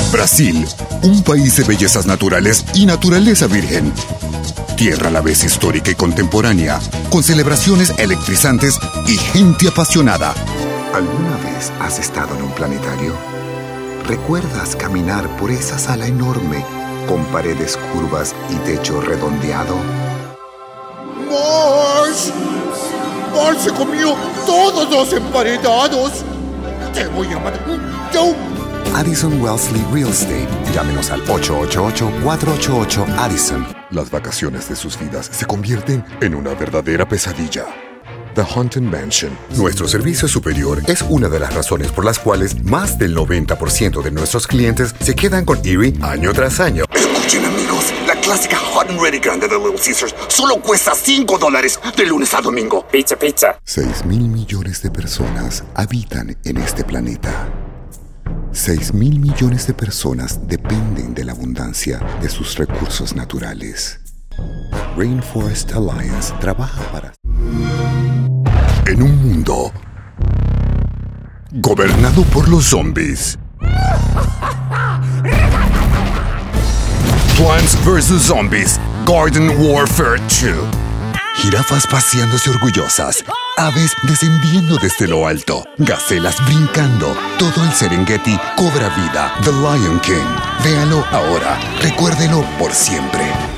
Brasil, un país de bellezas naturales y naturaleza virgen. Tierra a la vez histórica y contemporánea, con celebraciones electrizantes y gente apasionada. ¿Alguna vez has estado en un planetario? ¿Recuerdas caminar por esa sala enorme, con paredes curvas y techo redondeado? ¡Marsh! ¡Marsh se comió todos los emparedados! ¡Te voy a matar! ¡Yo! Addison Wellesley Real Estate. Llámenos al 888-488-ADDISON. Las vacaciones de sus vidas se convierten en una verdadera pesadilla. The Haunted Mansion. Nuestro servicio superior es una de las razones por las cuales más del 90% de nuestros clientes se quedan con Erie año tras año. Escuchen, amigos, la clásica Hot and Ready Grande de Little Caesars solo cuesta $5 de lunes a domingo. Pizza, pizza. 6,000 millones de personas habitan en este planeta. 6,000 millones de personas dependen de la abundancia de sus recursos naturales. Rainforest Alliance trabaja para... En un mundo gobernado por los zombies. Plants vs. Zombies, Garden Warfare 2. Jirafas paseándose orgullosas, aves descendiendo desde lo alto, gacelas brincando. Todo el Serengeti cobra vida. The Lion King. Véalo ahora, recuérdelo por siempre.